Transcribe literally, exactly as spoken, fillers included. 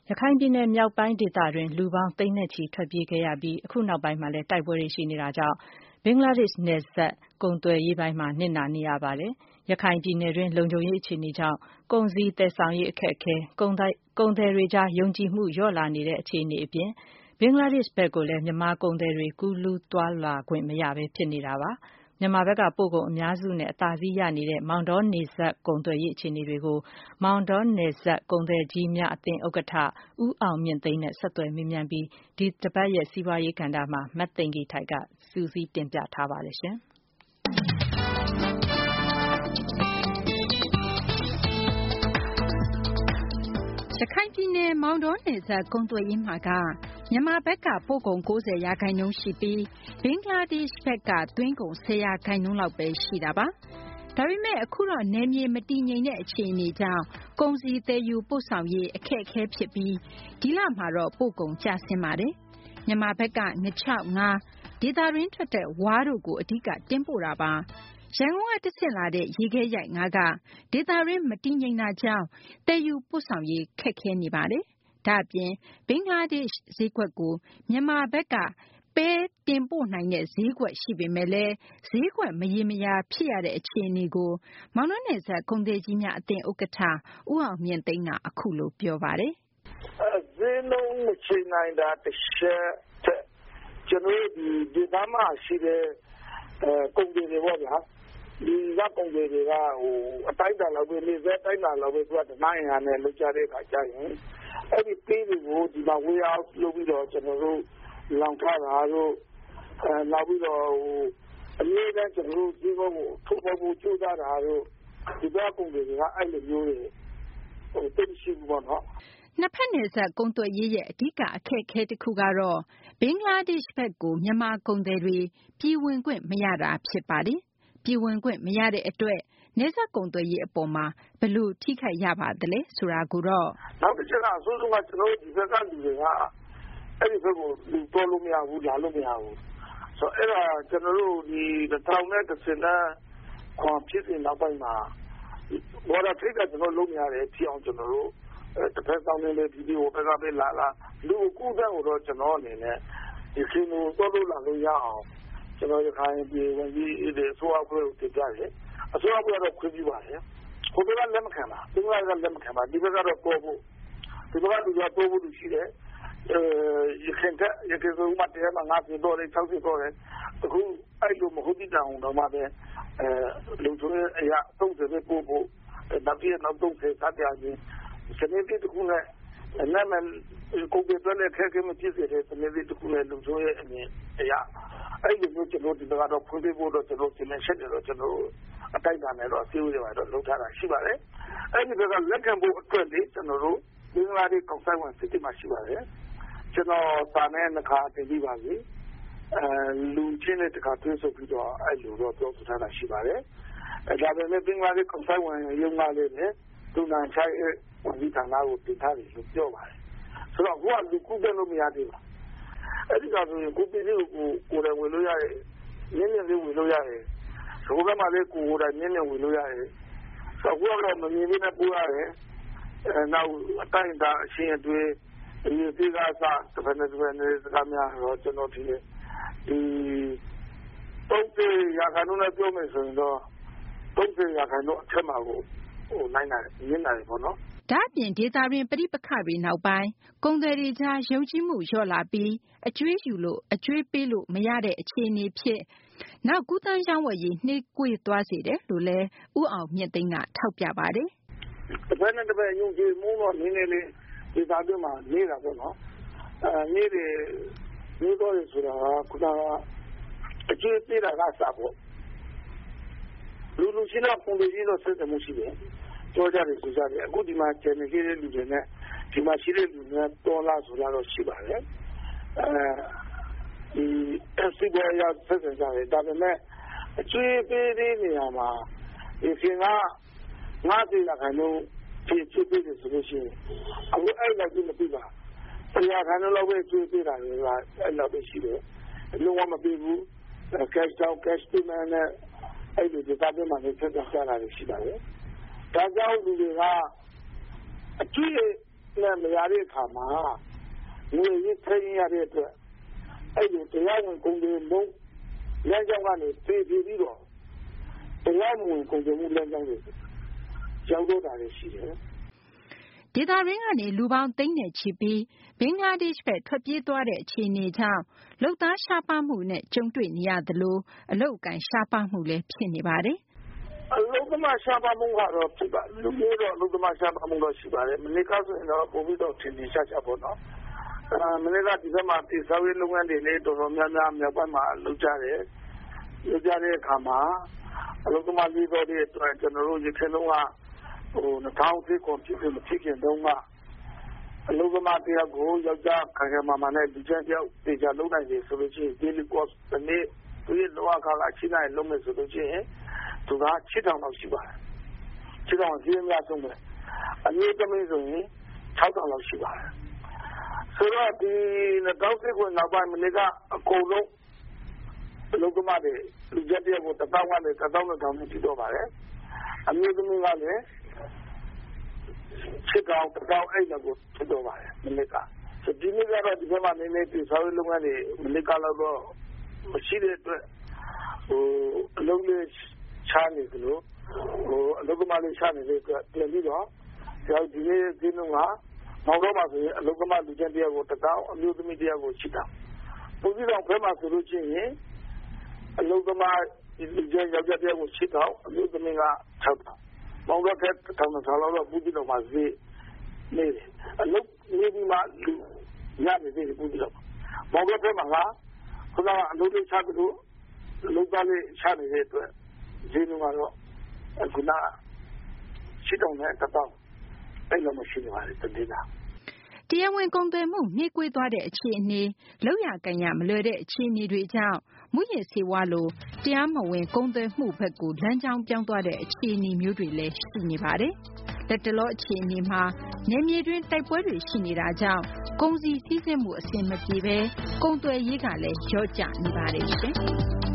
ရခိုင်ပြည်နယ်မြောက်ပိုင်းဒေသတွင်လူပေါင်းသိန်းနဲ့ချီထွက်ပြေးခဲ့ရပြီးအခုနောက်ပိုင်းမှာလည်းတိုက်ပွဲတွေရှိနေတာကြောင့်ဘင်္ဂလားဒေ့ရှ်နယ်စပ်ကုန်သွယ်ရေးပိုင်းမှာနစ်နာနေရပါတယ်။ရခိုင်ပြည်နယ်တွင်လုံခြုံရေးအခြေအနေကြောင့်ကုန်စည်သယ်ဆောင်ရေးအခက်အခဲကုန်ကုန်သည်တွေကြားယုံကြည်မှုလျော့လာနေတဲ့အခြေအနေအပြင်ဘင်္ဂလားဒေ့ရှ်ဘက်ကိုလည်းမြန်မာကုန်သည်တွေကူးလူးသွားလာခွင့်မရဘဲဖြစ်နေတာပါ။မြန်မာဘက်ကပို့ကုန်အများစုနဲ့အသာစီးရနေတဲ့မောင်တောနယ်စပ်ကုန်သွယ်ရေးအခြေအနေတွေကိုမောင်တောနယ်စပ်ကုန်သည်ကြီးများအသင်းဥက္ကဋ္ဌဦးအောင်မြင့်သိန်းနဲ့ဆက်သွယ်မေးမြန်းပြီးဒီတပတ်ရဲ့စီးပွားရေးကဏ္ဍမှာမတ်သိင်္ဂီထိုက်ကစူးစီးတင်ပြထားပါတယ်ရှင်။ရခိုင်ပြည်နယ်မောင်တောနယ်စပ်ကုန်သွယ်ရေးမှာကမြန်မာဘက်ကပို့ကုန်၉၀ရာခိုင်နှုန်းရှိပြီးဘင်္ဂလားဒေ့ရှ်ဘက်ကသွင်းကုန်၁၀ရာခိုင်နှုန်းလောက်ပဲရှိတာပါ။ဒါပေမဲ့အခုတော့နယ်မြေမတည်ငြိမ်တဲ့အခြေအနေကြောင့်ကုန်စည်သယ်ယူပို့ဆောင်ရေးအခက်အခဲဖြစ်ပြီးဒီလမှာတော့ပို့ကုန်ကျဆင်းပါတယ်။မြန်မာဘက်ကငချောက်ငါးဒေသတွင်းထွက်တဲ့ဝါးတို့ကိုအဓိကတင်ပို့တာပါ။ရန်ကုန်ကတဆင့်လာတဲ့ရေခဲရိုက်ငါးကဒေသတွင်းမတည်ငြိမ်တာကြောင့်တည်ယူပို့ဆောင်ရေးခက်ခဲနေပါတယ်။ဒါ့အပြင်ဘင်္ဂလားဒေ့ရှ်ဈေးကွက်ကိုမြန်မာဘက်ကပဲတင်ပို့နိုင်တဲ့ဈေးကွက်ရှိပေမဲ့လည်းဈေးကွက်မရေမရာဖြစ်ရတဲ့အခြေအနေကိုမောင်နှောနယ်စပ်ကုန်သည်ကြီးများအသင်းဥက္ကဋ္ဌဦးအောင်မြင့်သိန်းကအခုလိုပြောပါတယ်။အဲဈေးနှုန်းမချနိုင်တာတစ်ချက်ကျွန်တော်ဒီဒီဘာမှရှိတဲ့အဲကုန်သည်တွေပေါ့ဗျာဒီကကုန်သည်တွေကဟိုအတိုင်းတာလောက်ပဲနေစဲတိုင်းတာလောက်ပဲသူကတနိုင်ရနဲ့လောက်ကြတဲ့ခါကျရင်အဲ့ဒီပေးတွေကိုဒီမှာဝေအောင်လုပ်ပြီးတော့ကျွန်တော်တို့လောင်ထားတာတို့အဲနောက်ပြီးတော့ဟိုအမြဲတမ်းကျွန်တော်တို့ဒီဘောကိုထုတ်ဖို့ဖို့ကြိုးစားတာတို့ဒီဘက်ကုန်တွေကအဲ့လိုမျိုးတွေဟိုတိတ်ရှိဘူးပေါ့နော်နှစ်ဖက်နယ်စပ်ကုန်သွယ်ရေးရဲ့အဓိကအခက်အခဲတစ်ခုကတော့ဘင်္ဂလားဒေ့ရှ်ဘက်ကိုမြန်မာကုန်သည်တွေပြည်ဝင်ခွင့်မရတာဖြစ်ပါတယ်။ပြည်ဝင်ခွင့်မရတဲ့အတွက်နယ်စပ်ကုန်သွယ်ရေးအပေါ်မှာဘယ်လိုထိခိုက်ရပါသလဲဆိုတာကိုတော့နောက်တစ်ချက်ကအဆိုးဆုံးကကျွန်တော်ဒီဘက်ကလူတွေကအဲ့ဒီဘက်ကိုလူတော်လို့မရဘူးလာလို့မရဘူးဆိုတော့အဲ့ဒါကျွန်တော်တို့ဒီတစ်ထောင်နဲ့တစ်စင်နဲ့ခွန်ဖြစ်တဲ့နောက်ပိုင်းမှာဘောရထိတ်ကကျွန်တော်လုံးမရတယ်ဖြစ်အောင်ကျွန်တော်တို့တစ်ဖက်ဆောင်နေတဲ့ဗီဒီယိုဘက်ကပဲလာလာလူကူတဲ့ဟိုတော့ကျွန်တော်အနေနဲ့ဒီစင်းကိုတော်လို့လာလို့ရအောင်ကျွန်တော်ရခိုင်ပြည်ဝင်ကြီးဒီဆိုအခွင့်ကိုပြရတယ်အစိုးရကတော့ခွင့်ပြုပါတယ်ဟိုဘက်ကလက်မခံပါဘင်္ဂလားကလက်မခံပါဒီဘက်ကတော့ပေါ်ဖို့ဒီဘက်ကလူကပေါ်ဖို့လူရှိတယ်အဲရခိုင်ကရခိုင်ကမှတရားမှာငါ့ပြေတော့တယ်၆၀တော့တယ်အခုအဲ့လိုမဟုတ်တဲ့တောင်တော့မှပဲအဲလူတွေအရာသုံးတယ်ပို့ဖို့နောက်ပြနောက်သုံးတယ်စတဲ့ချင်းစနေတိတခုနဲ့နာမည်ကိုပြတဲ့လက်ခဲကမကြည့်စေတဲ့စနေတိတခုနဲ့လူတွေရဲ့အမြင်အရာအဲ့ဒီမျိုးကျွန်တော်ဒီဘက်ကတော့ဖွင့်ပေးဖို့တော့ကျွန်တော်ပြင်ဆက်တယ်တော့ကျွန်တော်အတိုက်တာနဲ့တော့အစည်းအဝေးတွေမှာတော့လုပ်ထားတာရှိပါတယ်အဲ့ဒီဘက်ကလက်ခံဖို့အတွက်လေကျွန်တော်တို့ဘင်္ဂလားဒေ့ရှ်ကောင်ဆိုင်ဝင်စစ်တီမှာရှိပါတယ်ကျွန်တော်စာနဲ့နှခါတင်ပြီးပါပြီအဲလူချင်းတဲ့တခါသွင်းဆုပ်ပြီးတော့အဲ့လိုတော့ပြောထားတာရှိပါတယ်အဲဒါပေမဲ့ဘင်္ဂလားဒေ့ရှ်ကောင်ဆိုင်ဝင်ရုံးကလေးနဲ့သူနာချိုင်ဒီဌာနကိုတင်ထားတယ်လို့ပြောပါတယ်ဆိုတော့ကိုကလူကူတဲ့လို့မရသေးပါအဲ့ဒီကဆိုရင်ကိုပြည်လေးကိုကိုယ်တိုင်ဝင်လို့ရတယ်နည်းနည်းလေးဝင်လို့ရတယ်ဆိုတော့မှလည်းကိုယ်တိုင်နည်းနည်းဝင်လို့ရတယ်ဆိုတော့ကတော့မမြင်သေးနဲ့ပို့ရတယ်အဲနောက်အတိုင်းတာအရှင်းအတွေ့ဒီဒီကစားတစ်ဖက်နဲ့တစ်ဖက်နဲ့စကားများတော့ကျွန်တော်ဒီဒီတုံးပြေရခိုင်နဲ့ပြောမယ်ဆိုရင်တော့တုံးပြေရခိုင်တော့အထက်မှာကိုဟိုနိုင်နိုင်ရင်းနိုင်ပေါ့နော်ဒါ့အပြင်ဒေသတွင်းပဋိပက္ခတွေနောက်ပိုင်းကုန်သည်တွေကြားယုံကြည်မှုလျော့လာပြီးအကျွေးယူလို့အကျွေးပေးလို့မရတဲ့အခြေအနေဖြစ်နောက်ကူးသန်းရောင်းဝယ်ရေးနှေးကွေးသွားစေတယ်လို့လည်းဦးအောင်မြင့်သိန်းကထောက်ပြပါတယ်။တစ်ဖက်နဲ့တစ်ဖက်ယုံကြည်မှုတော့နည်းနည်းလေးဒေသတွင်းမှာနေတာပေါ့နော်။အဲနေတယ်နေတော့ဆိုတာကခုနကအကျွေးပေးတာကစပေါ့။လူလူရှိတော့ပုံလေးတော့ဆက်တယ်မှုရှိတယ်။ကြောကြတယ်ဆိုကြတယ်အခုဒီမှာကျန်နေတဲ့လူတွေနဲ့ဒီမှာရှိတဲ့လူတွေတော်လာဆိုတာတော့ရှိပါတယ်အဲဒီစီဘောရဆက်ကြတယ်ဒါပေမဲ့အကျွေးပေးတဲ့နေရာမှာဒီခင်ကငါးစီလာခိုင်လို့ဖြစ်ဖြစ်ပြီးဆိုလို့ရှိရင်အခုအဲ့လောက်ကြီးမပြီးပါတရားခံလို့ပဲကျွေးပေးတာလေကအဲ့လောက်ပဲရှိတယ်လုံးဝမပြီးဘူး cash down cash payment နဲ့အဲ့ဒီဒေသတွေမှာလည်းဆက်ကြတာရှိပါတယ်ဒါကြောင့်လူတွေကအကျွေးနဲ့မရတဲ့အခါမှာငွေရင်းထင်းရတဲ့အတွက်အဲ့ဒီတရားဝင်ကုန်တွေမုံလမ်းကြောင်းကနေပြေးပြေးပြီးတော့တရားမဝင်ကုန်တွေမှုလမ်းကြောင်းတွေကြောက်တော့တာရှိတယ်ဒေသရင်းကနေလူပေါင်းသိန်းနဲ့ချီပြီးဘင်္ဂလားဒေ့ရှ်ဘက်ထွက်ပြေးသွားတဲ့အခြေအနေကြောင့်လုပ်သားရှားပါးမှုနဲ့ကြုံတွေ့နေရသလိုအလုပ်အကင်ရှားပါးမှုလည်းဖြစ်နေပါတယ်အလုပ်သမားရှားပါးမှုကတော့ဖြစ်ပါလူမျိုးတော့အလုပ်သမားရှားပါးမှုတော့ရှိပါတယ်မနေ့ကဆိုရင်တော့ပုံပြီးတော့ထင်ထင်ရှားရှားပေါ့နော်အဲမနေ့ကဒီဘက်မှာတိစောက်ရေးလုပ်ငန်းတွေလည်းတော်တော်များများမြောက်ပိုင်းမှာလုပ်ကြတယ်လုပ်ကြတဲ့အခါမှာအလုပ်သမားလေးတော်တွေအတွက်ကျွန်တော်တို့ရခိုင်လုံးကဟိုနှစ်ထောင်သိခွန်ဖြစ်ဖြစ်မဖြစ်ခင်တုန်းကအလုပ်သမားတရားကိုယောက်ျားခံခံမာမာနဲ့ဒီချက်ကြောက်တေချာလုပ်နိုင်တယ်ဆိုလို့ရှိရင် daily cost တစ်နေ့သူရဲ့လောကကချိနိုင်လုံးမယ်ဆိုလို့ရှိရင်သူကရှစ်ထောင်လောက်ရှိပါတယ်ရှစ်ထောင်ကြီးအများဆုံးပဲအနည်းသမီးဆိုရင်ခြောက်ထောင်လောက်ရှိပါတယ်ဆိုတော့ဒီနှစ်ထောင်သိခွန်နောက်ပိုင်းမနေ့ကအကုန်လုံးအလုပ်သမားတွေလူချက်တည်းကိုတစ်ထောင်ကနေတစ်ထောင်နဲ့ထောင်ပြီးတော့ပါတယ်အမျိုးသမီးကလည်းချစ်ကောင်တောင်းအိတ်ကိုဖြစ်တော့ပါတယ်မနေ့ကဆိုဒီနေ့ကတော့ဒီဘက်မှာနေနေဒီဆောင်းလုပ်ငန်းတွေမနေ့ကတော့မရှိတဲ့အတွက်ဟိုအလုပ်လေးချားနေသလိုဟိုအလုပ်သမားလေးချားနေတဲ့အတွက်ပြန်ပြီးတော့ဒီဒီနေ့ဒီနေ့ကမောင်တော့မှာဆိုရင်အလုပ်သမားလူချင်းတရားကိုတောင်းအမျိုးသမီးတရားကိုချစ်တာပုံစံတော့ဖဲမှာဆိုလို့ချင်းရင်အလုပ်သမားလူချင်းယောက်ျားတရားကိုချစ်တော့အမျိုးသမီးက၆တောင်းမောင်တော့တဲ့ထောင်ထောင်တော့ပူပြီးတော့မှဈေးနေတယ်အလုပ်နေပြီးမှလူရနေတဲ့ပူပြီးတော့မောင်တော့တဲ့မှာကခုနကအလုပ်လေးချပြီးတော့လုပ်သားလေးချနေတဲ့အတွက်ဈေးနှုန်းကတော့ခုနရှစ်တောင်နဲ့တစ်တောင်အဲ့လိုမရှိနေပါဘူးတည်တာတရားဝင်ကုန်သွယ်မှုနှေးကွေးသွားတဲ့အခြေအနေလောက်ရကန်ရမလွယ်တဲ့အခြေအနေတွေကြောင့်မူရစ်စေဝါလိုတရားမဝင်ကုန်သွယ်မှုဘက်ကိုလမ်းကြောင်းပြောင်းသွားတဲ့အခြေအနေမျိုးတွေလည်းရှိနေပါတယ်။လက်တလောအခြေအနေမှာနယ်မြေတွင်းတိုက်ပွဲတွေရှိနေတာကြောင့်ကုန်စည်စည်းစိမ်မှုအဆင်မပြေဘဲကုန်သွယ်ရေးကလည်းလျော့ကျနေပါတယ်ရှင်။